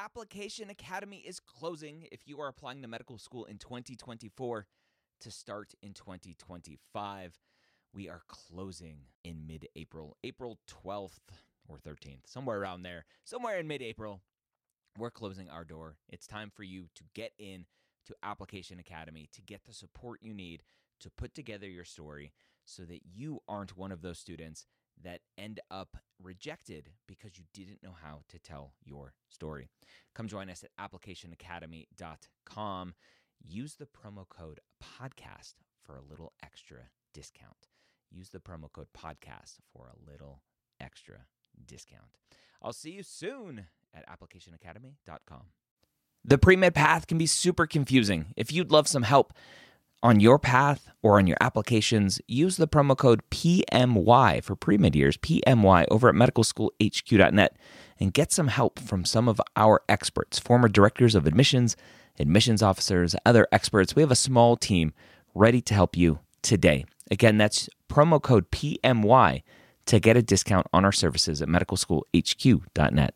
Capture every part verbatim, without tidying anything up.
Application Academy is closing if you are applying to medical school in twenty twenty-four to start in twenty twenty-five. We are closing in mid-April, April twelfth or thirteenth, somewhere around there, somewhere in mid-April. We're closing our door. It's time for you to get in to Application Academy to get the support you need to put together your story so that you aren't one of those students that end up rejected because you didn't know how to tell your story. Come join us at application academy dot com. Use the promo code podcast for a little extra discount. Use the promo code podcast for a little extra discount. I'll see you soon at application academy dot com. The pre-med path can be super confusing. If you'd love some help on your path or on your applications, use the promo code P M Y for pre-med years, P M Y, over at medical school h q dot net, and get some help from some of our experts, former directors of admissions, admissions officers, other experts. We have a small team ready to help you today. Again, that's promo code P M Y to get a discount on our services at medical school h q dot net.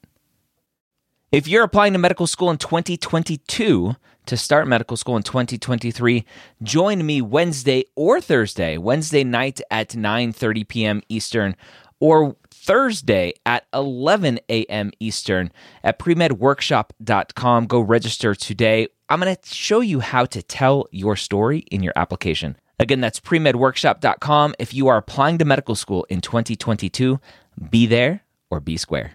If you're applying to medical school in twenty twenty-two to start medical school in twenty twenty-three, join me Wednesday or Thursday, Wednesday night at nine thirty p.m. Eastern, or Thursday at eleven a.m. Eastern at pre med workshop dot com. Go register today. I'm going to show you how to tell your story in your application. Again, that's pre med workshop dot com. If you are applying to medical school in twenty twenty-two, be there or be square.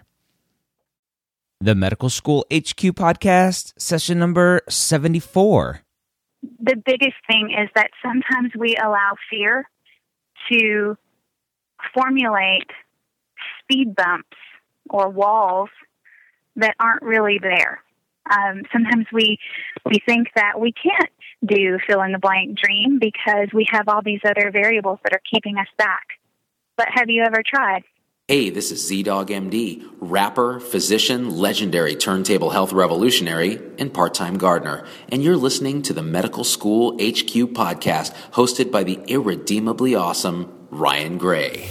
The Medical School H Q podcast, session number seventy-four. The biggest thing is that sometimes we allow fear to formulate speed bumps or walls that aren't really there. Um, sometimes we we think that we can't do fill-in-the-blank dream because we have all these other variables that are keeping us back. But have you ever tried? Hey, this is Z-Dog M D, rapper, physician, legendary turntable health revolutionary, and part-time gardener. And you're listening to the Medical School H Q podcast, hosted by the irredeemably awesome Ryan Gray.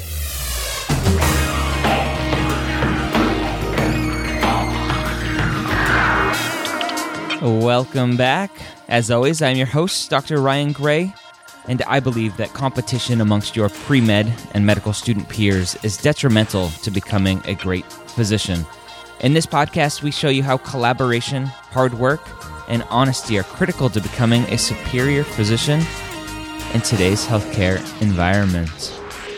Welcome back. As always, I'm your host, Doctor Ryan Gray. And I believe that competition amongst your pre-med and medical student peers is detrimental to becoming a great physician. In this podcast, we show you how collaboration, hard work, and honesty are critical to becoming a superior physician in today's healthcare environment.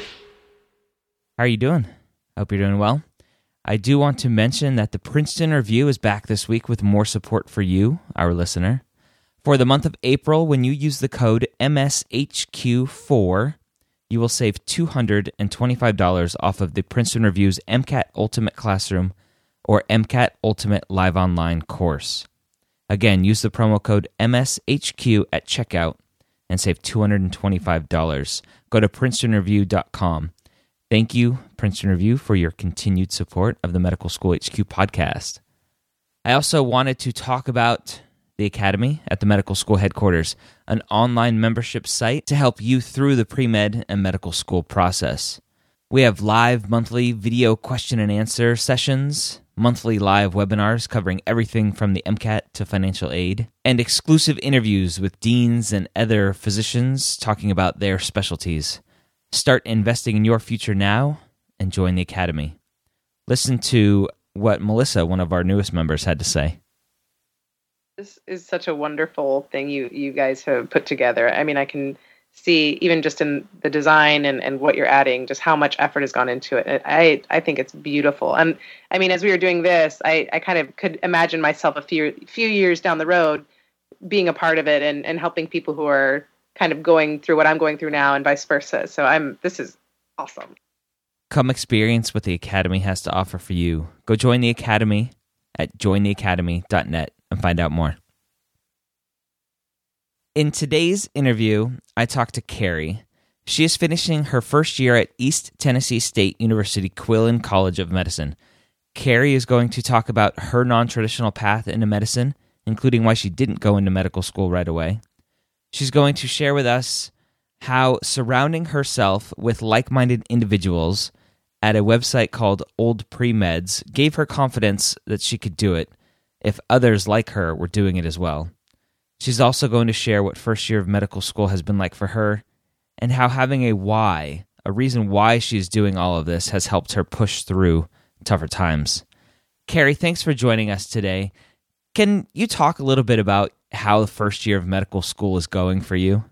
How are you doing? I hope you're doing well. I do want to mention that the Princeton Review is back this week with more support for you, our listener. For the month of April, when you use the code M S H Q four, you will save two hundred twenty-five dollars off of the Princeton Review's MCAT Ultimate Classroom or MCAT Ultimate Live Online course. Again, use the promo code M S H Q at checkout and save two hundred twenty-five dollars. Go to princeton review dot com. Thank you, Princeton Review, for your continued support of the Medical School H Q podcast. I also wanted to talk about the Academy at the Medical School headquarters, an online membership site to help you through the pre-med and medical school process. We have live monthly video question and answer sessions, monthly live webinars covering everything from the MCAT to financial aid, and exclusive interviews with deans and other physicians talking about their specialties. Start investing in your future now and join the Academy. Listen to what Melissa, one of our newest members, had to say. This is such a wonderful thing you, you guys have put together. I mean, I can see even just in the design and, and what you're adding, just how much effort has gone into it. I I think it's beautiful. And I mean, as we were doing this, I, I kind of could imagine myself a few few years down the road being a part of it and, and helping people who are kind of going through what I'm going through now and vice versa. So I'm this is awesome. Come experience what the Academy has to offer for you. Go join the Academy at join the academy dot net. and find out more. In today's interview, I talked to Carrie. She is finishing her first year at East Tennessee State University Quillen College of Medicine. Carrie is going to talk about her non-traditional path into medicine, including why she didn't go into medical school right away. She's going to share with us how surrounding herself with like-minded individuals at a website called Old Pre-Meds gave her confidence that she could do it, if others like her were doing it as well. She's also going to share what first year of medical school has been like for her and how having a why, a reason why she's doing all of this, has helped her push through tougher times. Carrie, thanks for joining us today. Can you talk a little bit about how the first year of medical school is going for you?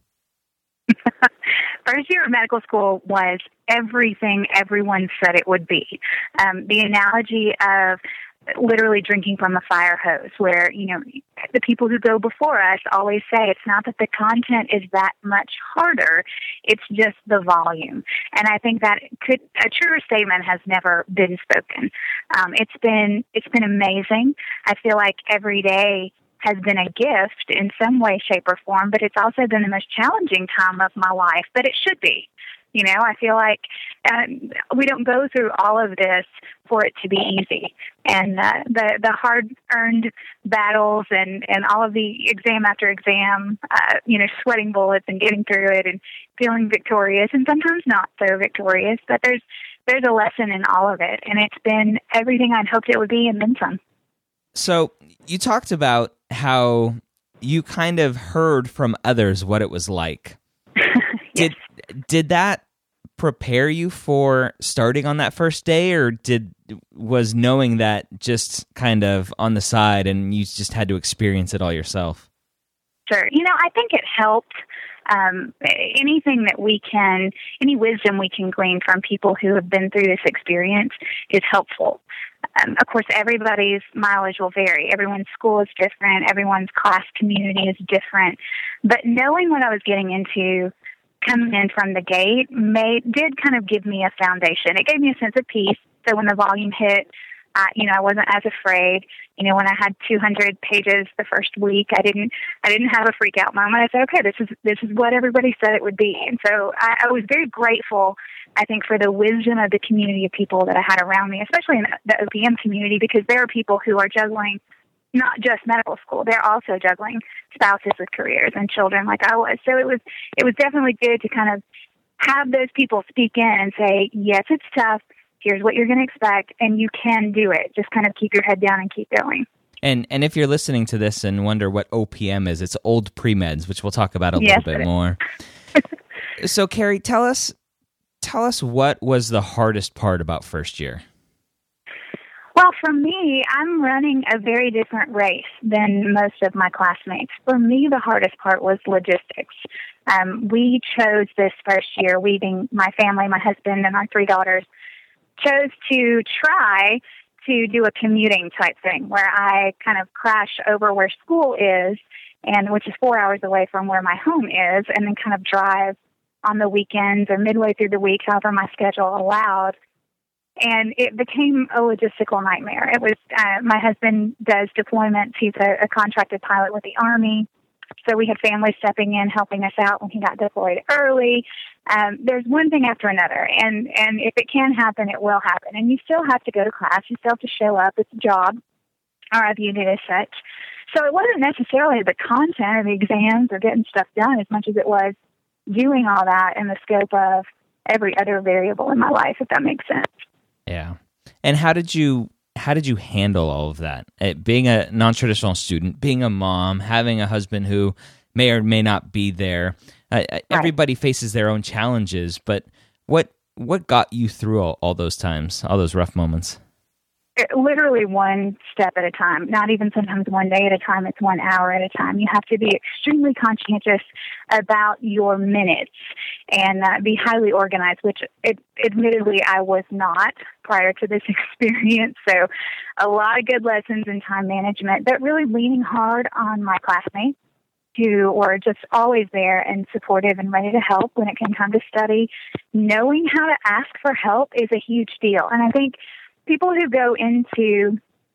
First year of medical school was everything everyone said it would be. Um, the analogy of literally drinking from a fire hose, where, you know, the people who go before us always say it's not that the content is that much harder, it's just the volume. And I think that could, a truer statement has never been spoken. Um, it's been, it's been amazing. I feel like every day has been a gift in some way, shape, or form, but it's also been the most challenging time of my life, but it should be. You know, I feel like um, we don't go through all of this for it to be easy. And uh, the the hard-earned battles and, and all of the exam after exam, uh, you know, sweating bullets and getting through it and feeling victorious, and sometimes not so victorious, but there's there's a lesson in all of it. And it's been everything I'd hoped it would be and then some. So you talked about how you kind of heard from others what it was like. Yes. Did did that prepare you for starting on that first day, or did was knowing that just kind of on the side and you just had to experience it all yourself? Sure. You know, I think it helped. Um, anything that we can, any wisdom we can glean from people who have been through this experience is helpful. Um, of course, everybody's mileage will vary. Everyone's school is different. Everyone's class community is different. But knowing what I was getting into coming in from the gate made, did kind of give me a foundation. It gave me a sense of peace. So when the volume hit, uh, you know, I wasn't as afraid. You know, when I had two hundred pages the first week, I didn't, I didn't have a freak out moment. I said, okay, this is, this is what everybody said it would be. And so I, I was very grateful, I think, for the wisdom of the community of people that I had around me, especially in the O P M community, because there are people who are juggling not just medical school. They're also juggling spouses with careers and children like I was. So it was, it was definitely good to kind of have those people speak in and say, yes, it's tough. Here's what you're going to expect, and you can do it. Just kind of keep your head down and keep going. And and if you're listening to this and wonder what O P M is, it's old pre-meds, which we'll talk about a yes, little bit more. So, Carrie, tell us, tell us what was the hardest part about first year? Well, for me, I'm running a very different race than most of my classmates. For me, the hardest part was logistics. Um, we chose this first year, we being my family, my husband, and our three daughters, chose to try to do a commuting type thing where I kind of crash over where school is, and which is four hours away from where my home is, and then kind of drive on the weekends or midway through the week, however my schedule allowed. And it became a logistical nightmare. It was, uh, my husband does deployments. He's a, a contracted pilot with the Army. So we had family stepping in, helping us out when he got deployed early. Um, there's one thing after another. And, and if it can happen, it will happen. And you still have to go to class. You still have to show up. It's a job, or I viewed it as such. So it wasn't necessarily the content or the exams or getting stuff done as much as it was doing all that in the scope of every other variable in my life, if that makes sense. Yeah. And how did you how did you handle all of that? Uh, being a non-traditional student, being a mom, having a husband who may or may not be there. Uh, right. Everybody faces their own challenges, but what what got you through all, all those times, all those rough moments? It, literally one step at a time, not even sometimes one day at a time, it's one hour at a time. You have to be extremely conscientious about your minutes and uh, be highly organized, which it, admittedly I was not prior to this experience. So a lot of good lessons in time management, but really leaning hard on my classmates who were just always there and supportive and ready to help when it came time to study. Knowing how to ask for help is a huge deal. And I think people who go into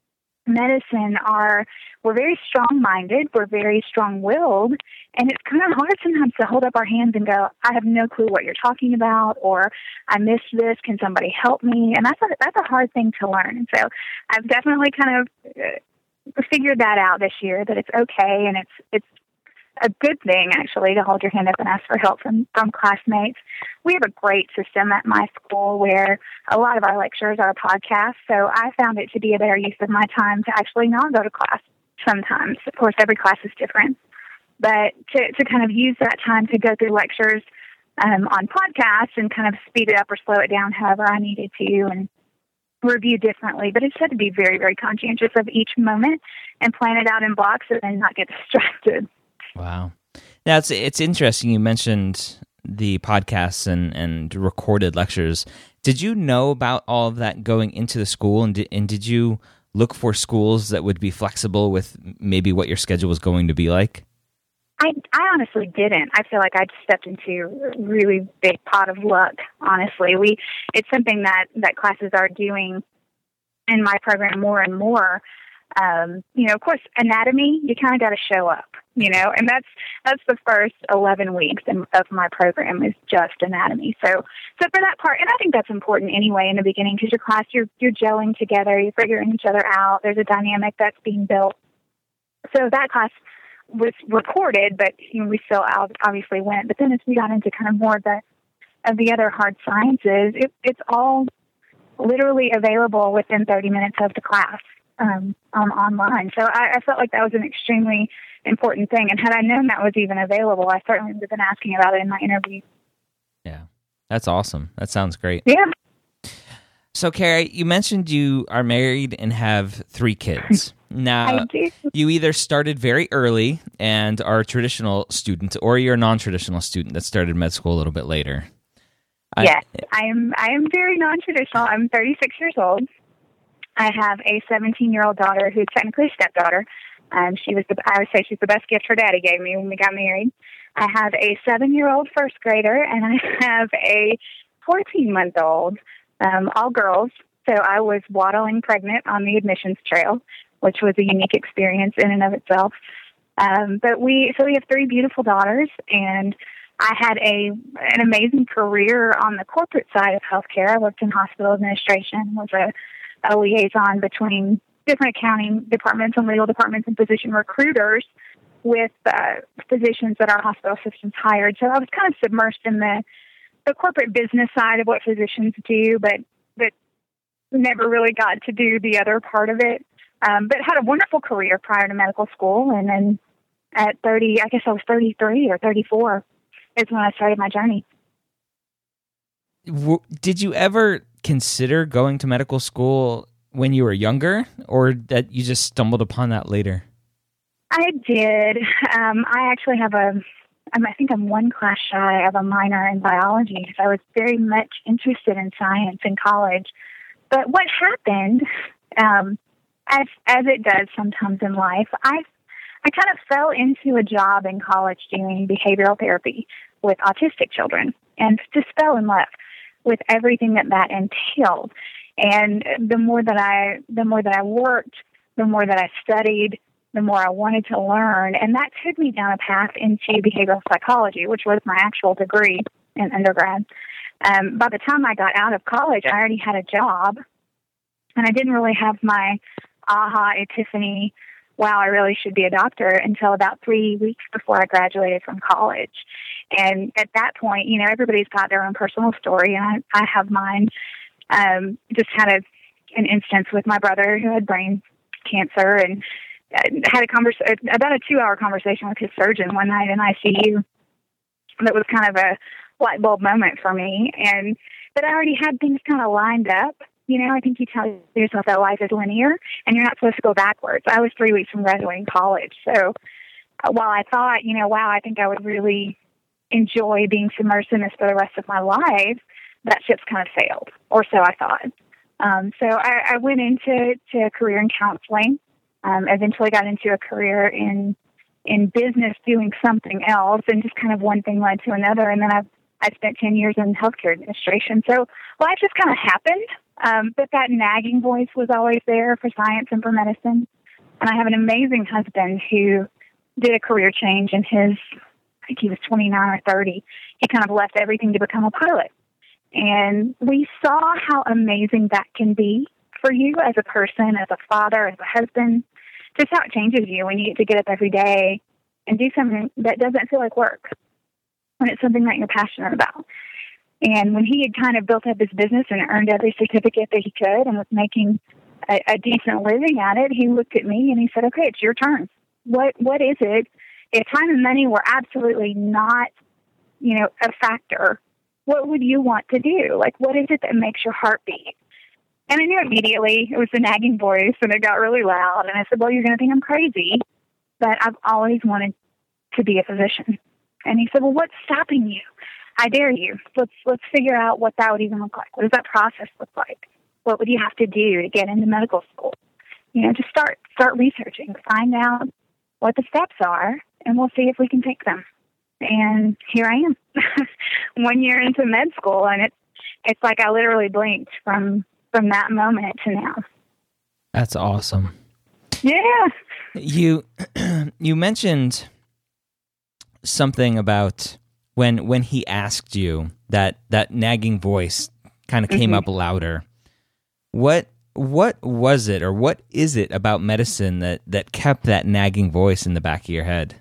medicine are, we're very strong-minded, we're very strong-willed, and it's kind of hard sometimes to hold up our hands and go, I have no clue what you're talking about, or I missed this, can somebody help me? And that's a, that's a hard thing to learn. And so I've definitely kind of uh, figured that out this year, that it's okay, and it's it's a good thing, actually, to hold your hand up and ask for help from, from classmates. We have a great system at my school where a lot of our lectures are podcasts, so I found it to be a better use of my time to actually not go to class sometimes. Of course, every class is different, but to, to kind of use that time to go through lectures um, on podcasts and kind of speed it up or slow it down however I needed to and review differently. But it's had to be very, very conscientious of each moment and plan it out in blocks and then not get distracted. Wow. Now, it's, it's interesting you mentioned the podcasts and, and recorded lectures. Did you know about all of that going into the school, and did, and did you look for schools that would be flexible with maybe what your schedule was going to be like? I, I honestly didn't. I feel like I just stepped into a really big pot of luck, honestly. We It's something that, that classes are doing in my program more and more. Um, you know, of course, anatomy, you kind of got to show up, you know, and that's that's the first eleven weeks in, of my program is just anatomy. So so for that part, and I think that's important anyway in the beginning because your class, you're, you're gelling together, you're figuring each other out, there's a dynamic that's being built. So that class was recorded, but you know, we still obviously went. But then as we got into kind of more of the, of the other hard sciences, it, it's all literally available within thirty minutes of the class. Um, um, online. So I, I felt like that was an extremely important thing. And had I known that was even available, I certainly would have been asking about it in my interview. Yeah, that's awesome. That sounds great. Yeah. So, Carrie, you mentioned you are married and have three kids. Now, I do. You either started very early and are a traditional student, or you're a non-traditional student that started med school a little bit later. Yes, I, I am. I am very non-traditional. I'm thirty-six years old. I have a seventeen-year-old daughter who's technically a stepdaughter. Um, she was the, I would say she's the best gift her daddy gave me when we got married. I have a seven-year-old first grader, and I have a fourteen-month-old, um, all girls. So I was waddling pregnant on the admissions trail, which was a unique experience in and of itself. Um, but we, so we have three beautiful daughters, and I had a an amazing career on the corporate side of healthcare. I worked in hospital administration, was a a liaison between different accounting departments and legal departments and physician recruiters with uh, physicians that our hospital systems hired. So I was kind of submersed in the, the corporate business side of what physicians do, but, but never really got to do the other part of it. Um, but had a wonderful career prior to medical school. And then at thirty, I guess I was thirty-three or thirty-four is when I started my journey. Did you ever consider going to medical school when you were younger, or that you just stumbled upon that later? I did. Um, I actually have a, I think I'm one class shy of a minor in biology because I was very much interested in science in college. But what happened, um, as as it does sometimes in life, I I kind of fell into a job in college doing behavioral therapy with autistic children, and just fell in love with everything that that entailed. And the more that I, the more that I worked, the more that I studied, the more I wanted to learn. And that took me down a path into behavioral psychology, which was my actual degree in undergrad. Um, by the time I got out of college, I already had a job, and I didn't really have my aha epiphany, wow, I really should be a doctor, until about three weeks before I graduated from college. And at that point, you know, everybody's got their own personal story, and I, I have mine. Um, just had a, an instance with my brother who had brain cancer, and had a conversation, about a two-hour conversation with his surgeon one night in I C U. That was kind of a light bulb moment for me, and but I already had things kind of lined up. You know, I think you tell yourself that life is linear, and you're not supposed to go backwards. I was three weeks from graduating college, so uh, while I thought, you know, wow, I think I would really enjoy being submersed in this for the rest of my life, that ship's kind of sailed, or so I thought. Um, so I, I went into to a career in counseling. Um, eventually got into a career in in business doing something else, and just kind of one thing led to another. And then I've I spent ten years in healthcare administration. So life just kind of happened. Um, but that nagging voice was always there for science and for medicine. And I have an amazing husband who did a career change in his, I think he was twenty-nine or thirty. He kind of left everything to become a pilot. And we saw how amazing that can be for you as a person, as a father, as a husband, just how it changes you when you get to get up every day and do something that doesn't feel like work, when it's something that you're passionate about. And when he had kind of built up his business and earned every certificate that he could and was making a, a decent living at it, he looked at me and he said, okay, it's your turn. What What is it? If time and money were absolutely not, you know, a factor, what would you want to do? Like, what is it that makes your heart beat? And I knew immediately it was the nagging voice, and it got really loud. And I said, well, you're going to think I'm crazy, but I've always wanted to be a physician. And he said, well, what's stopping you? I dare you. Let's let's figure out what that would even look like. What does that process look like? What would you have to do to get into medical school? You know, just start start researching, find out what the steps are, and we'll see if we can take them. And here I am, one year into med school, and it's it's like I literally blinked from from that moment to now. That's awesome. Yeah. You you mentioned something about when when he asked you, that that nagging voice kind of came mm-hmm. up louder. What what was it, or what is it about medicine that, that kept that nagging voice in the back of your head?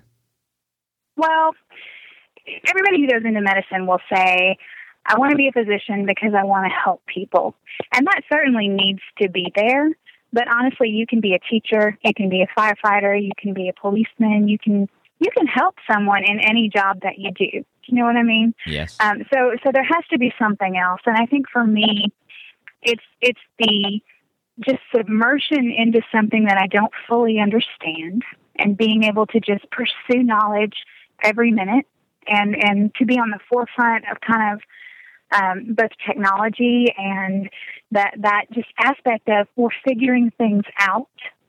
Well, everybody who goes into medicine will say, I want to be a physician because I want to help people. And that certainly needs to be there. But honestly, you can be a teacher, you can be a firefighter, you can be a policeman, you can you can help someone in any job that you do. You know what I mean? Yes. Um, so so there has to be something else. And I think for me, it's it's the just submersion into something that I don't fully understand, and being able to just pursue knowledge every minute, and, and to be on the forefront of kind of um, both technology and that, that just aspect of we're figuring things out,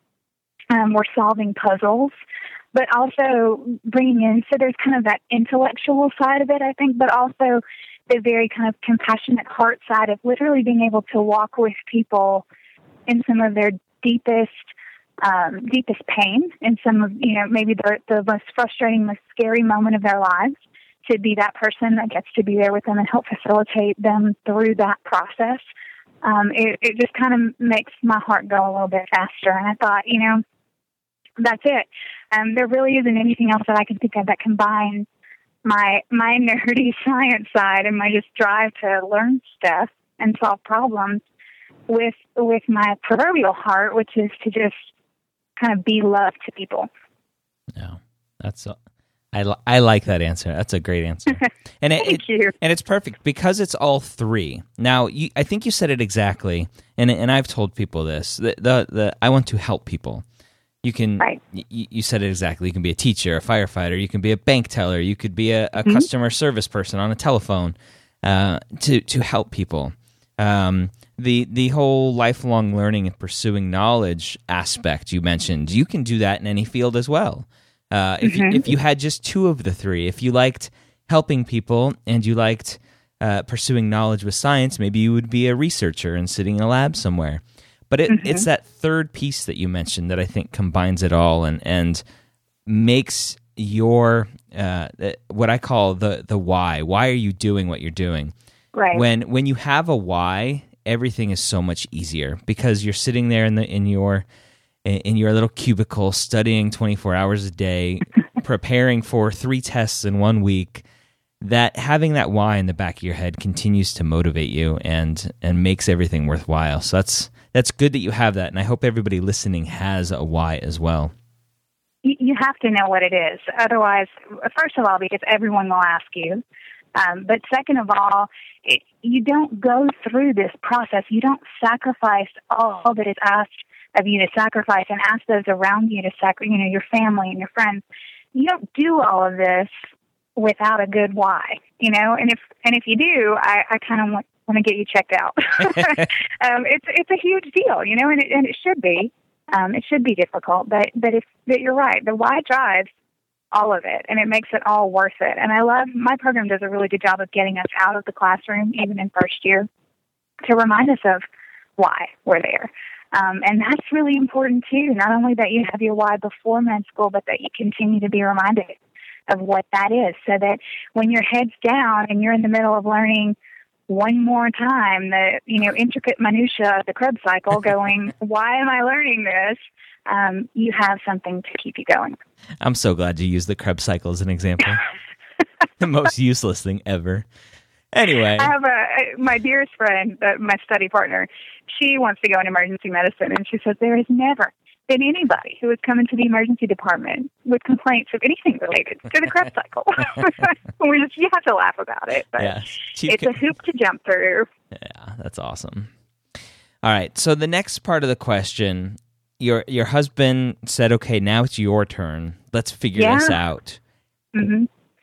um, we're solving puzzles, but also bringing in, so there's kind of that intellectual side of it, I think, but also the very kind of compassionate heart side of literally being able to walk with people in some of their deepest, um, deepest pain, in some of, you know, maybe the, the most frustrating, most scary moment of their lives, to be that person that gets to be there with them and help facilitate them through that process. Um, it, it just kind of makes my heart go a little bit faster. And I thought, you know, that's it. Um, there really isn't anything else that I can think of that combines my my nerdy science side and my just drive to learn stuff and solve problems with with my proverbial heart, which is to just kind of be love to people. No, that's a, I li- I like that answer. That's a great answer. And it, Thank it, you. And it's perfect because it's all three. Now, you, I think you said it exactly, and and I've told people this. The the, the I want to help people. You can. Right. Y- you said it exactly. You can be a teacher, a firefighter. You can be a bank teller. You could be a, a mm-hmm. customer service person on a telephone uh, to to help people. Um, the the whole lifelong learning and pursuing knowledge aspect you mentioned, you can do that in any field as well. Uh, if mm-hmm. you, if you had just two of the three, if you liked helping people and you liked uh, pursuing knowledge with science, maybe you would be a researcher and sitting in a lab somewhere. But it, mm-hmm. it's that third piece that you mentioned that I think combines it all and and makes your uh, what I call the the why. Why are you doing what you're doing? Right. When when you have a why, everything is so much easier because you're sitting there in the in your in your little cubicle studying twenty-four hours a day, preparing for three tests in one week. That having that why in the back of your head continues to motivate you and and makes everything worthwhile. So that's that's good that you have that, and I hope everybody listening has a why as well. You have to know what it is. Otherwise, first of all, because everyone will ask you. Um, but second of all, it, you don't go through this process. You don't sacrifice all that is asked of you to sacrifice and ask those around you to sacrifice, you know, your family and your friends. You don't do all of this without a good why, you know, and if, and if you do, I, I kind of want, want to get you checked out. um, it's, it's a huge deal, you know, and it, and it should be, um, it should be difficult, but, but if, but you're right, the why drives all of it, and it makes it all worth it. And I love, my program does a really good job of getting us out of the classroom, even in first year, to remind us of why we're there. Um, and that's really important too, not only that you have your why before med school, but that you continue to be reminded of what that is, so that when your head's down and you're in the middle of learning one more time the, you know, intricate minutia of the Krebs cycle, going, why am I learning this? um, you have something to keep you going. I'm so glad you used the Krebs cycle as an example. The most useless thing ever. Anyway. I have a, my dearest friend, uh, my study partner, she wants to go into emergency medicine, and she says there has never been anybody who has come into the emergency department with complaints of anything related to the Krebs cycle. we just, you have to laugh about it, but yeah. it's a hoop to jump through. Yeah, that's awesome. All right, so the next part of the question, your your husband said, okay, now it's your turn. Let's figure yeah. this out. Mm-hmm.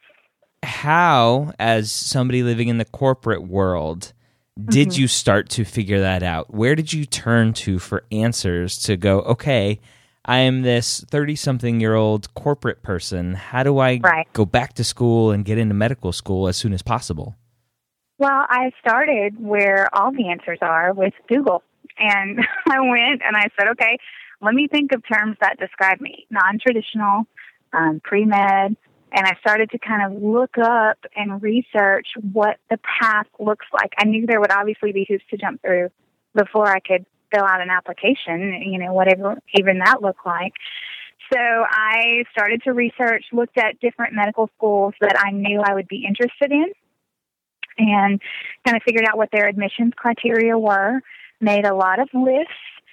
How, as somebody living in the corporate world, did mm-hmm. you start to figure that out? Where did you turn to for answers to go, okay, I am this thirty-something-year-old corporate person. How do I right. go back to school and get into medical school as soon as possible? Well, I started where all the answers are, with Google. And I went and I said, okay, let me think of terms that describe me, non-traditional, um, pre-med. And I started to kind of look up and research what the path looks like. I knew there would obviously be hoops to jump through before I could fill out an application, you know, whatever even that looked like. So I started to research, looked at different medical schools that I knew I would be interested in, and kind of figured out what their admissions criteria were, made a lot of lists,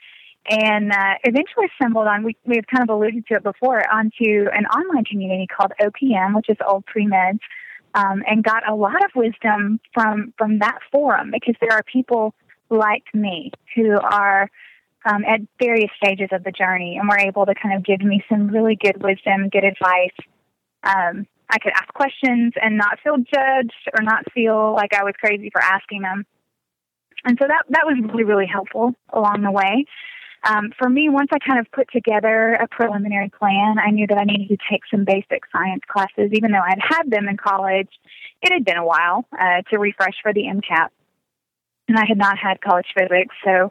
and uh, eventually stumbled on, we, we've kind of alluded to it before, onto an online community called O P M, which is Old Pre-Meds, um, and got a lot of wisdom from, from that forum, because there are people like me who are um, at various stages of the journey, and were able to kind of give me some really good wisdom, good advice. Um, I could ask questions and not feel judged or not feel like I was crazy for asking them. And so that, that was really, really helpful along the way. Um, for me, once I kind of put together a preliminary plan, I knew that I needed to take some basic science classes. Even though I'd had them in college, it had been a while uh, to refresh for the MCAT, and I had not had college physics. So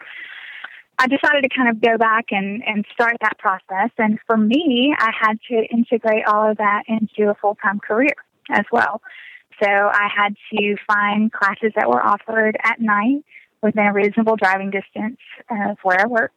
I decided to kind of go back and, and start that process. And for me, I had to integrate all of that into a full-time career as well. So I had to find classes that were offered at night within a reasonable driving distance of where I worked.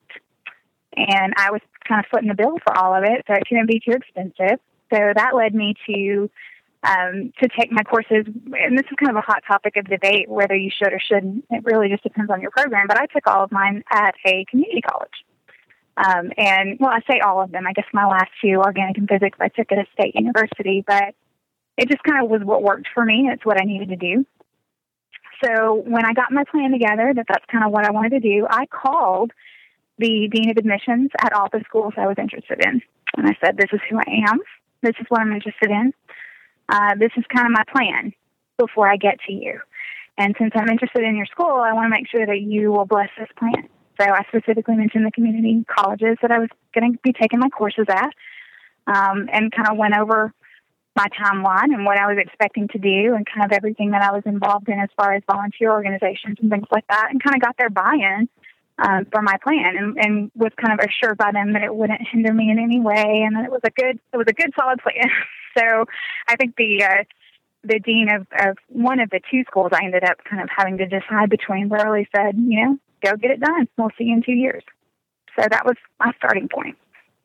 And I was kind of footing the bill for all of it, so it couldn't be too expensive. So that led me to um, to take my courses, and this is kind of a hot topic of debate, whether you should or shouldn't. It really just depends on your program, but I took all of mine at a community college. Um, and, well, I say all of them. I guess my last two, organic and physics, I took at a state university, but it just kind of was what worked for me. It's what I needed to do. So when I got my plan together, that that's kind of what I wanted to do, I called the dean of admissions at all the schools I was interested in. And I said, this is who I am. This is what I'm interested in. Uh, this is kind of my plan before I get to you. And since I'm interested in your school, I want to make sure that you will bless this plan. So I specifically mentioned the community colleges that I was going to be taking my courses at, um, and kind of went over my timeline and what I was expecting to do, and kind of everything that I was involved in as far as volunteer organizations and things like that, and kind of got their buy-in um, for my plan, and, and was kind of assured by them that it wouldn't hinder me in any way, and that it was a good, it was a good, solid plan. So I think the uh, the dean of, of one of the two schools I ended up kind of having to decide between really said, you know, go get it done. We'll see you in two years. So that was my starting point.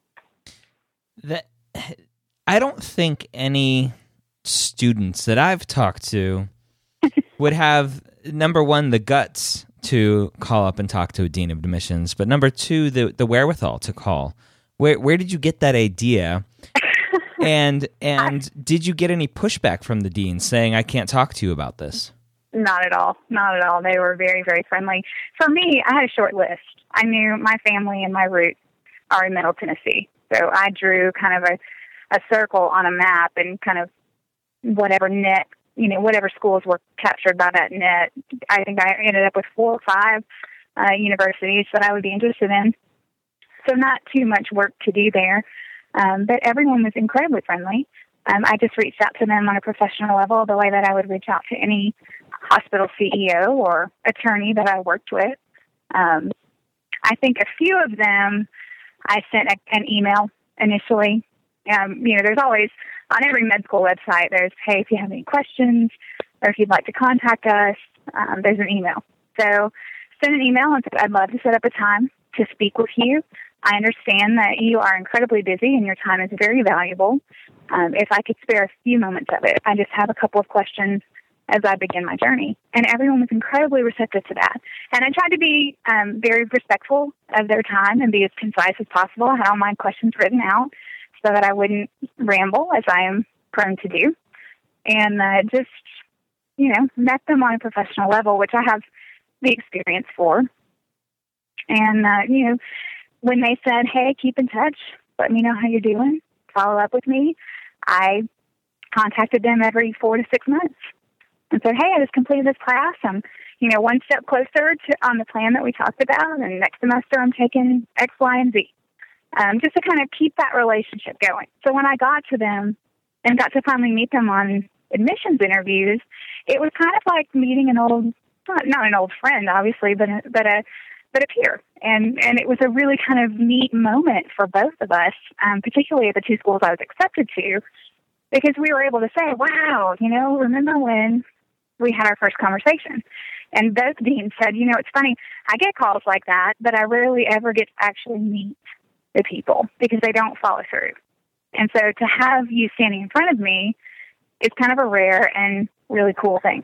That. I don't think any students that I've talked to would have, number one, the guts to call up and talk to a dean of admissions, but number two, the the wherewithal to call. Where where did you get that idea? And and did you get any pushback from the dean saying, I can't talk to you about this? Not at all. Not at all. They were very, very friendly. For me, I had a short list. I knew my family and my roots are in Middle Tennessee. So I drew kind of a a circle on a map, and kind of whatever net, you know, whatever schools were captured by that net. I think I ended up with four or five uh, universities that I would be interested in. So not too much work to do there. Um, but everyone was incredibly friendly. Um, I just reached out to them on a professional level, the way that I would reach out to any hospital C E O or attorney that I worked with. Um, I think a few of them, I sent a, an email initially. Um, you know, there's always, on every med school website, there's, hey, if you have any questions or if you'd like to contact us, um, there's an email. So send an email and said, I'd love to set up a time to speak with you. I understand that you are incredibly busy and your time is very valuable. Um, if I could spare a few moments of it, I just have a couple of questions as I begin my journey. And everyone was incredibly receptive to that. And I tried to be um, very respectful of their time and be as concise as possible. I had all my questions written out so that I wouldn't ramble, as I am prone to do. And uh, just, you know, met them on a professional level, which I have the experience for. And, uh, you know, when they said, hey, keep in touch, let me know how you're doing, follow up with me, I contacted them every four to six months and said, hey, I just completed this class. I'm, you know, one step closer to on the plan that we talked about, and next semester I'm taking X, Y, and Z, um, just to kind of keep that relationship going. So when I got to them and got to finally meet them on admissions interviews, it was kind of like meeting an old, not, not an old friend, obviously, but a, but a but a peer. And, and it was a really kind of neat moment for both of us, um, particularly at the two schools I was accepted to, because we were able to say, wow, you know, remember when we had our first conversation? And both deans said, you know, it's funny, I get calls like that, but I rarely ever get to actually meet the people because they don't follow through. And so to have you standing in front of me is kind of a rare and really cool thing.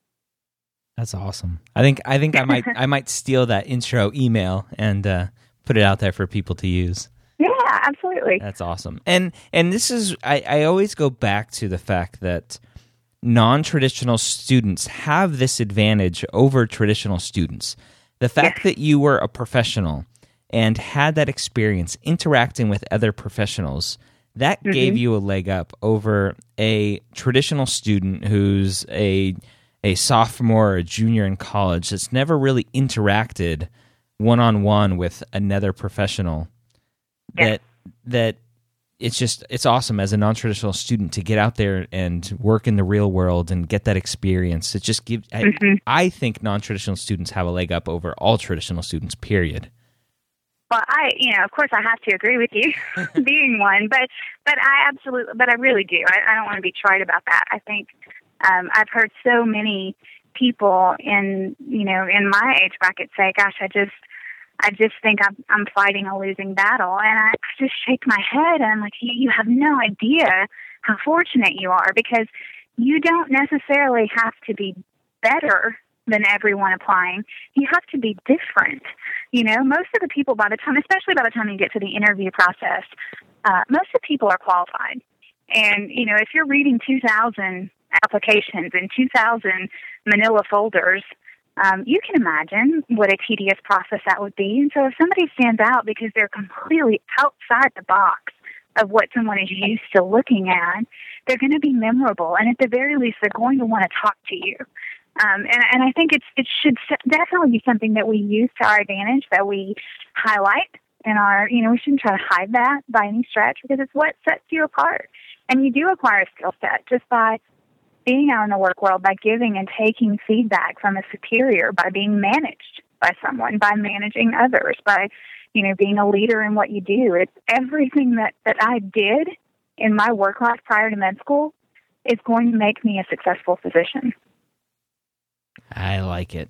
That's awesome. I think I think I might I might steal that intro email and uh, put it out there for people to use. Yeah, absolutely. That's awesome. And and this is I, I always go back to the fact that non-traditional students have this advantage over traditional students. The fact yes. that you were a professional and had that experience interacting with other professionals, that mm-hmm. gave you a leg up over a traditional student who's a a sophomore or a junior in college that's never really interacted one-on-one with another professional. Yeah. That that it's just it's awesome as a non-traditional student to get out there and work in the real world and get that experience. It just gives. Mm-hmm. I, I think non-traditional students have a leg up over all traditional students. Period. Well, I, you know, of course, I have to agree with you, being one, but but I absolutely, but I really do. I, I don't want to be trite about that. I think. Um, I've heard so many people in, you know, in my age bracket say, gosh, I just, I just think I'm, I'm fighting a losing battle. And I, I just shake my head and I'm like, you, you have no idea how fortunate you are, because you don't necessarily have to be better than everyone applying. You have to be different. You know, most of the people by the time, especially by the time you get to the interview process, uh, most of the people are qualified. And, you know, if you're reading two thousand applications and two thousand manila folders, um, you can imagine what a tedious process that would be. And so if somebody stands out because they're completely outside the box of what someone is used to looking at, they're going to be memorable. And at the very least, they're going to want to talk to you. Um, and, and I think it's, it should definitely be something that we use to our advantage, that we highlight in our, you know, we shouldn't try to hide that by any stretch, because it's what sets you apart. And you do acquire a skill set just by being out in the work world, by giving and taking feedback from a superior, by being managed by someone, by managing others, by, you know, being a leader in what you do. It's everything that, that I did in my work life prior to med school is going to make me a successful physician. I like it.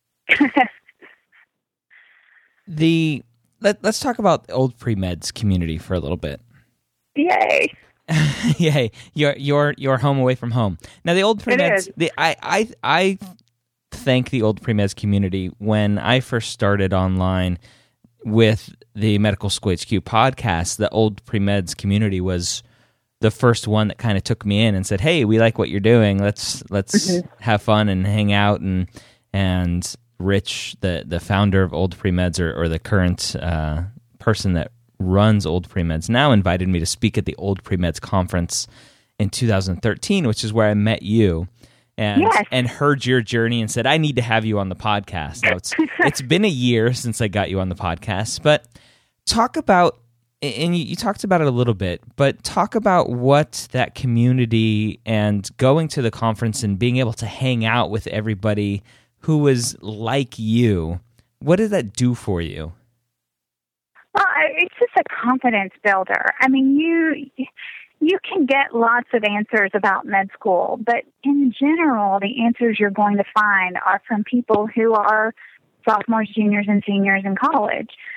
the let, let's talk about the old pre-meds community for a little bit. Yay. Yay! You're you're you're home away from home. Now the old pre-meds, the, I I I thank the old pre-meds community. When I first started online with the Medical School H Q podcast, the old pre-meds community was the first one that kind of took me in and said, "Hey, we like what you're doing. Let's let's mm-hmm. have fun and hang out." And and Rich, the the founder of Old Pre-Meds, or, or the current uh, person that runs Old Pre-Meds, now invited me to speak at the Old Pre-Meds conference in two thousand thirteen, which is where I met you, and yes. and heard your journey and said, I need to have you on the podcast. Now, it's it's been a year since I got you on the podcast, but talk about, and you, you talked about it a little bit, but talk about what that community and going to the conference and being able to hang out with everybody who was like you, what did that do for you? Well, it's just a confidence builder. I mean, you you can get lots of answers about med school, but in general, the answers you're going to find are from people who are sophomores, juniors, and seniors in college.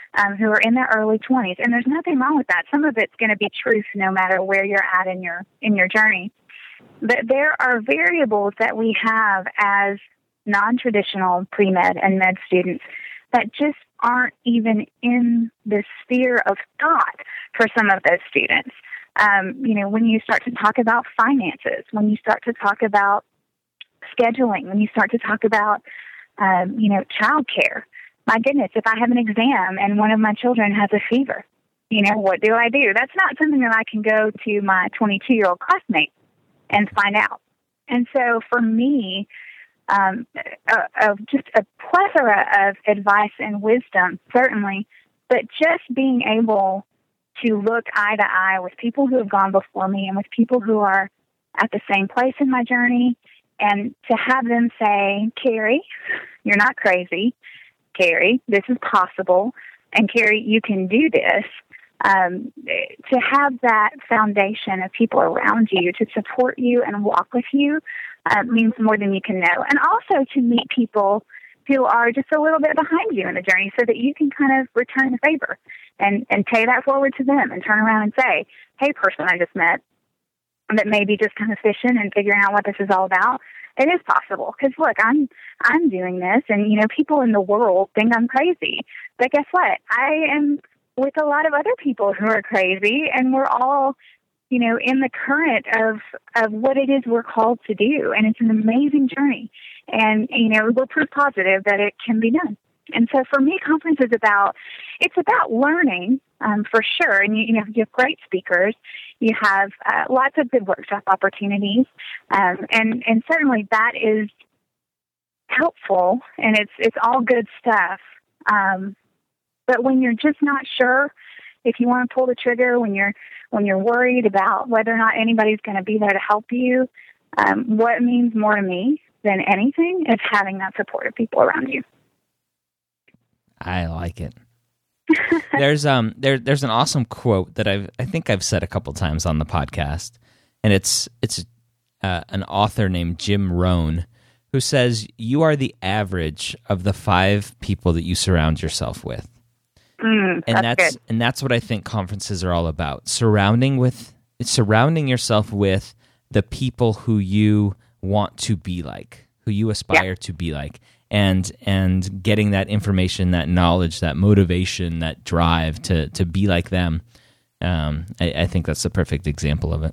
um, who are in their early twenties. And there's nothing wrong with that. Some of it's going to be truth no matter where you're at in your in your journey. But there are variables that we have as non-traditional pre-med and med students that just aren't even in the sphere of thought for some of those students. Um, you know, when you start to talk about finances, when you start to talk about scheduling, when you start to talk about, um, you know, childcare. My goodness, if I have an exam and one of my children has a fever, you know, what do I do? That's not something that I can go to my twenty-two-year-old classmate and find out. And so for me, um, uh, just a plethora of advice and wisdom, certainly, but just being able to look eye to eye with people who have gone before me and with people who are at the same place in my journey, and to have them say, Carrie, you're not crazy. Carrie, this is possible. And Carrie, you can do this. Um, to have that foundation of people around you to support you and walk with you uh, means more than you can know. And also to meet people who are just a little bit behind you in the journey so that you can kind of return the favor and, and pay that forward to them and turn around and say, hey, person I just met that may be just kind of fishing and figuring out what this is all about, it is possible. Because, look, I'm I'm doing this, and, you know, people in the world think I'm crazy. But guess what? I am with a lot of other people who are crazy, and we're all, you know, in the current of of what it is we're called to do. And it's an amazing journey. And, you know, we're proof positive that it can be done. And so for me, conference is about, it's about learning, um, for sure. And, you, you know, you have great speakers. You have uh, lots of good workshop opportunities. Um, and, and certainly that is helpful, and it's it's all good stuff. Um, but when you're just not sure if you want to pull the trigger, when you're when you're worried about whether or not anybody's going to be there to help you, um, what means more to me than anything is having that support of people around you. I like it. there's um there there's an awesome quote that I've I think I've said a couple times on the podcast, and it's it's uh, an author named Jim Rohn who says, "You are the average of the five people that you surround yourself with." Mm, and that's that's good. and that's what I think conferences are all about. Surrounding with surrounding yourself with the people who you want to be like, who you aspire yeah. to be like. And and getting that information, that knowledge, that motivation, that drive to, to be like them, um, I, I think that's the perfect example of it.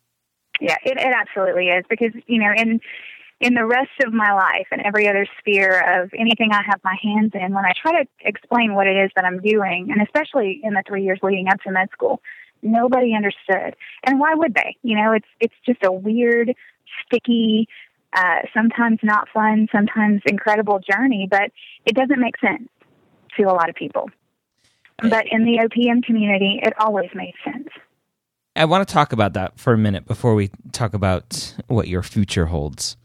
Yeah, it, it absolutely is. Because, you know, in in the rest of my life and every other sphere of anything I have my hands in, when I try to explain what it is that I'm doing, and especially in the three years leading up to med school, nobody understood. And why would they? You know, it's it's just a weird, sticky, Uh, sometimes not fun, sometimes incredible journey, but it doesn't make sense to a lot of people. But in the O P M community, it always made sense. I want to talk about that for a minute before we talk about what your future holds.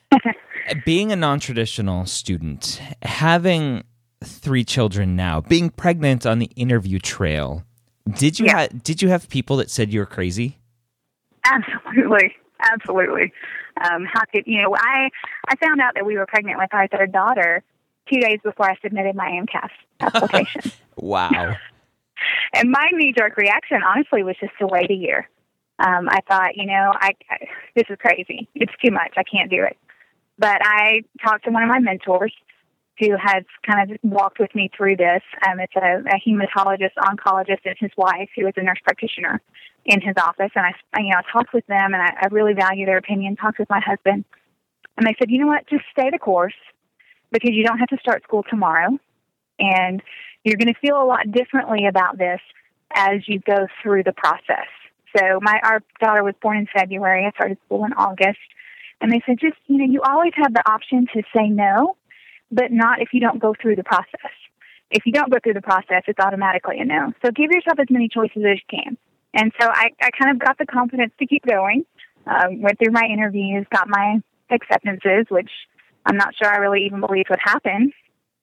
Being a non-traditional student, having three children now, being pregnant on the interview trail, did you yeah. ha- did you have people that said you were crazy? Absolutely. Absolutely. Um, how could, you know, I, I found out that we were pregnant with our third daughter two days before I submitted my AMCAS application. Wow. And my knee-jerk reaction, honestly, was just to wait a year. Um, I thought, you know, I, I this is crazy. It's too much. I can't do it. But I talked to one of my mentors who has kind of walked with me through this. Um, it's a, a hematologist, oncologist, and his wife, who is a nurse practitioner in his office. And I, you know, I talked with them, and I, I really value their opinion, talked with my husband. And they said, you know what, just stay the course, because you don't have to start school tomorrow. And you're going to feel a lot differently about this as you go through the process. So my our daughter was born in February. I started school in August. And they said, just, you know, you always have the option to say no, but not if you don't go through the process. If you don't go through the process, it's automatically a no. So give yourself as many choices as you can. And so I, I kind of got the confidence to keep going, um, went through my interviews, got my acceptances, which I'm not sure I really even believed would happen,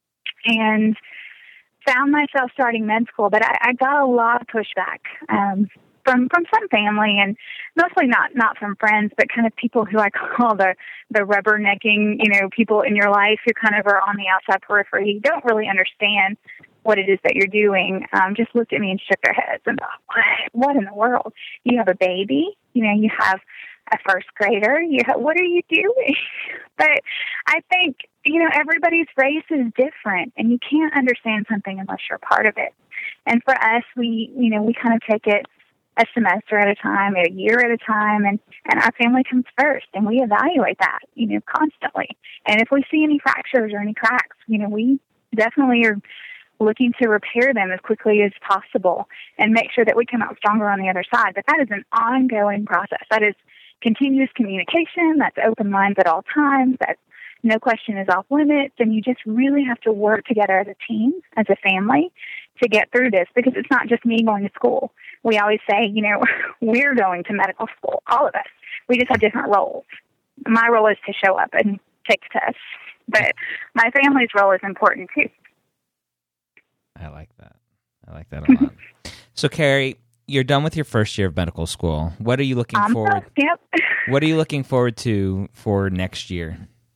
and found myself starting med school. But I, I got a lot of pushback um, from from some family, and mostly not not from friends, but kind of people who I call the, the rubbernecking, you know, people in your life who kind of are on the outside periphery, don't really understand what it is that you're doing, um, just looked at me and shook their heads and thought, what, what in the world? You have a baby, you know, you have a first grader, you have, what are you doing? But I think, you know, everybody's race is different, and you can't understand something unless you're a part of it. And for us, we, you know, we kind of take it a semester at a time, a year at a time, and, and our family comes first, and we evaluate that, you know, constantly. And if we see any fractures or any cracks, you know, we definitely are looking to repair them as quickly as possible and make sure that we come out stronger on the other side. But that is an ongoing process. That is continuous communication. That's open lines at all times. That's no question is off limits. And you just really have to work together as a team, as a family, to get through this, because it's not just me going to school. We always say, you know, we're going to medical school, all of us. We just have different roles. My role is to show up and take the tests, but my family's role is important too. I like that. I like that a lot. So, Carrie, you're done with your first year of medical school. What are you looking Um, forward? Yep. What are you looking forward to for next year?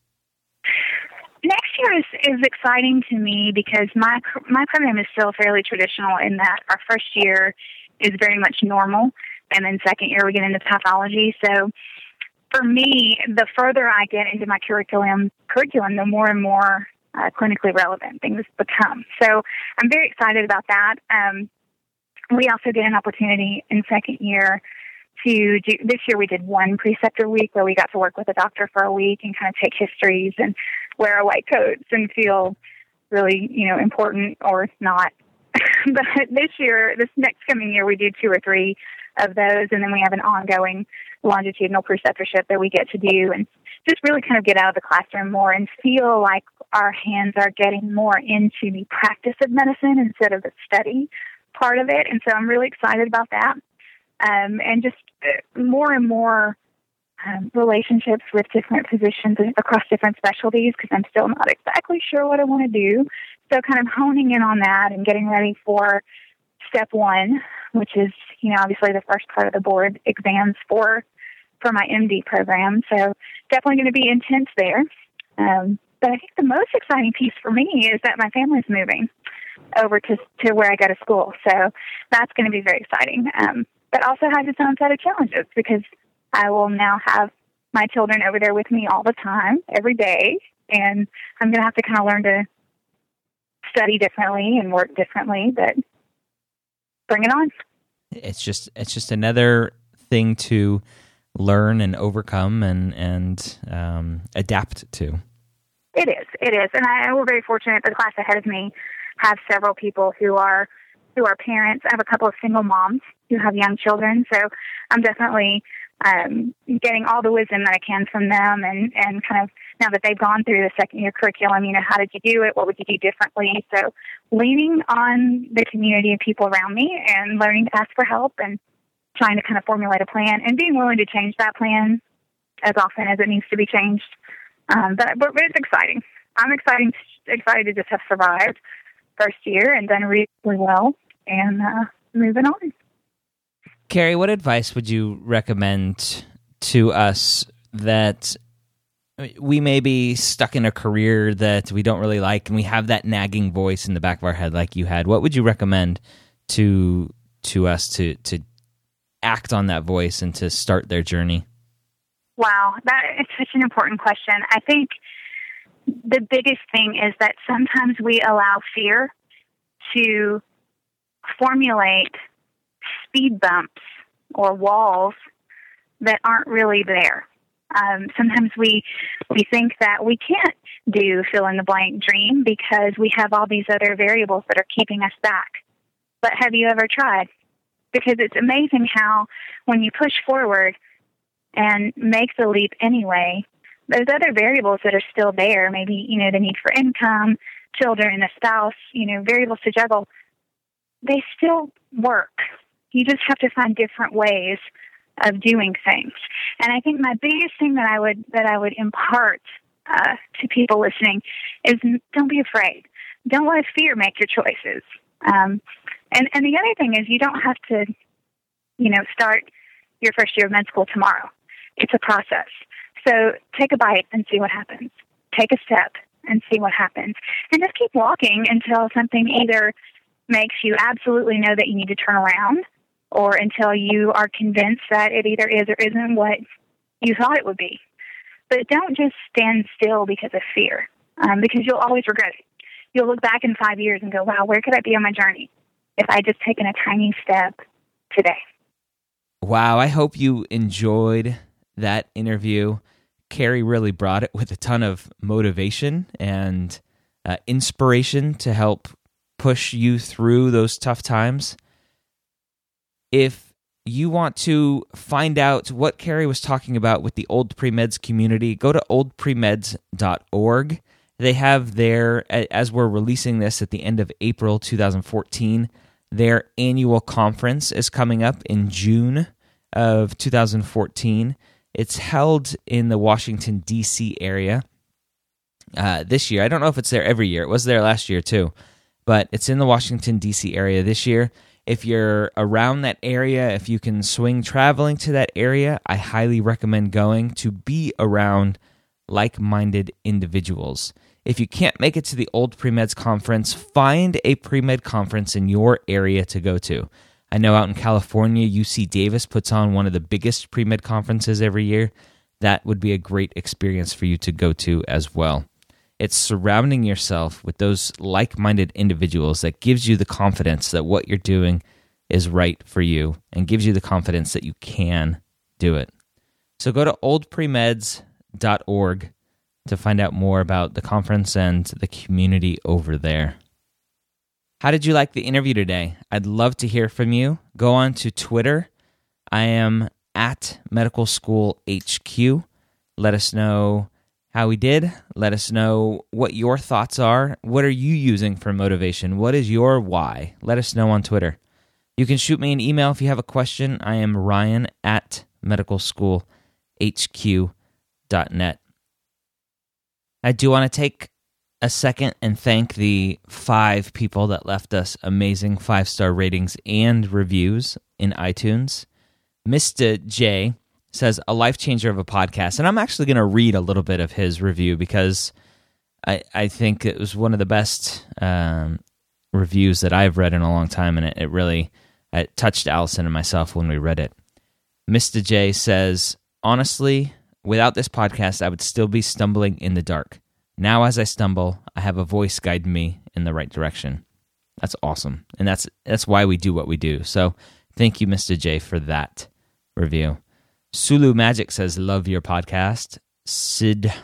Next year is, is exciting to me because my my program is still fairly traditional in that our first year is very much normal, and then second year we get into pathology. So for me, the further I get into my curriculum, curriculum, the more and more uh, clinically relevant things become. So I'm very excited about that. Um, we also get an opportunity in second year to do, this year we did one preceptor week where we got to work with a doctor for a week and kind of take histories and wear our white coats and feel really, you know, important or not. But this year, this next coming year, we do two or three of those, and then we have an ongoing longitudinal preceptorship that we get to do and just really kind of get out of the classroom more and feel like our hands are getting more into the practice of medicine instead of the study part of it. And so I'm really excited about that. Um, and just more and more um, relationships with different physicians across different specialties, because I'm still not exactly sure what I want to do. So kind of honing in on that and getting ready for step one, which is, you know, obviously the first part of the board exams for for my M D program. So definitely going to be intense there. Um, but I think the most exciting piece for me is that my family's moving over to to where I go to school. So that's going to be very exciting. Um, but also has its own set of challenges because I will now have my children over there with me all the time, every day, and I'm going to have to kind of learn to study differently and work differently, but bring it on. It's just it's just another thing to learn and overcome and, and um, adapt to. It is, it is. And I, we're very fortunate. The class ahead of me have several people who are who are parents. I have a couple of single moms who have young children, so I'm definitely um, getting all the wisdom that I can from them, and, and kind of now that they've gone through the second year curriculum, you know, how did you do it? What would you do differently? So leaning on the community of people around me and learning to ask for help and trying to kind of formulate a plan and being willing to change that plan as often as it needs to be changed. Um, but, but it's exciting. I'm excited, excited to just have survived first year and done really well and uh, moving on. Carrie, what advice would you recommend to us that we may be stuck in a career that we don't really like and we have that nagging voice in the back of our head like you had? What would you recommend to to us to, to act on that voice and to start their journey? Wow, that is such an important question. I think the biggest thing is that sometimes we allow fear to formulate speed bumps or walls that aren't really there. Um, sometimes we we think that we can't do fill in the blank dream because we have all these other variables that are keeping us back. But have you ever tried? Because it's amazing how when you push forward and make the leap anyway, those other variables that are still there, maybe, you know, the need for income, children, a spouse, you know, variables to juggle, they still work. You just have to find different ways of doing things. And I think my biggest thing that I would that I would impart uh, to people listening is don't be afraid. Don't let fear make your choices. Um, and, and the other thing is you don't have to, you know, start your first year of med school tomorrow. It's a process. So take a bite and see what happens. Take a step and see what happens. And just keep walking until something either makes you absolutely know that you need to turn around, or until you are convinced that it either is or isn't what you thought it would be. But don't just stand still because of fear, um, because you'll always regret it. You'll look back in five years and go, wow, where could I be on my journey if I had just taken a tiny step today? Wow, I hope you enjoyed that interview. Carrie really brought it with a ton of motivation and uh, inspiration to help push you through those tough times. If you want to find out what Carrie was talking about with the Old Pre-Meds community, go to old pre meds dot org. They have their, as we're releasing this at the end of April two thousand fourteen, their annual conference is coming up in June of two thousand fourteen. It's held in the Washington, D C area uh, this year. I don't know if it's there every year. It was there last year too, but it's in the Washington, D C area this year. If you're around that area, if you can swing traveling to that area, I highly recommend going to be around like-minded individuals. If you can't make it to the Old Pre-Meds conference, find a pre-med conference in your area to go to. I know out in California, U C Davis puts on one of the biggest pre-med conferences every year. That would be a great experience for you to go to as well. It's surrounding yourself with those like-minded individuals that gives you the confidence that what you're doing is right for you and gives you the confidence that you can do it. So go to old pre meds dot org to find out more about the conference and the community over there. How did you like the interview today? I'd love to hear from you. Go on to Twitter. I am at Medical School H Q. Let us know how we did. Let us know what your thoughts are. What are you using for motivation? What is your why? Let us know on Twitter. You can shoot me an email if you have a question. I am Ryan at medical school h q dot net. I do want to take a second and thank the five people that left us amazing five-star ratings and reviews in iTunes. Mister J says, a life changer of a podcast. And I'm actually going to read a little bit of his review because I, I think it was one of the best um, reviews that I've read in a long time, and it, it really it touched Allison and myself when we read it. Mister J says, honestly, without this podcast, I would still be stumbling in the dark. Now as I stumble, I have a voice guiding me in the right direction. That's awesome. And that's that's why we do what we do. So thank you, Mister J, for that review. Sulu Magic says, love your podcast. Sid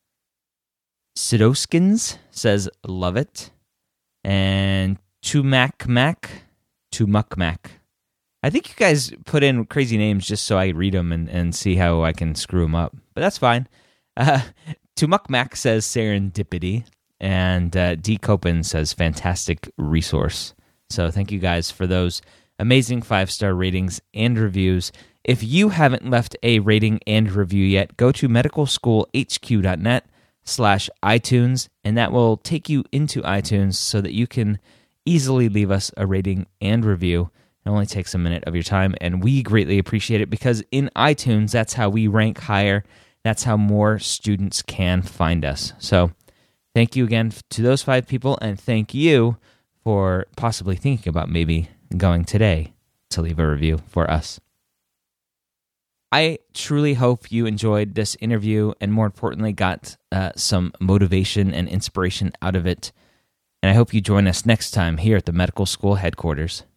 Sidoskins says, love it. And Tumac Mac, Tumac Mac. I think you guys put in crazy names just so I read them and, and see how I can screw them up. But that's fine. Uh, Tumac Mac says, serendipity. And uh, D. Copen says, fantastic resource. So thank you guys for those amazing five-star ratings and reviews. If you haven't left a rating and review yet, go to medical school h q dot net slash iTunes, and that will take you into iTunes so that you can easily leave us a rating and review. It only takes a minute of your time, and we greatly appreciate it because in iTunes, that's how we rank higher. That's how more students can find us. So thank you again to those five people, and thank you for possibly thinking about maybe going today to leave a review for us. I truly hope you enjoyed this interview and, more importantly, got uh, some motivation and inspiration out of it. And I hope you join us next time here at the Medical School headquarters.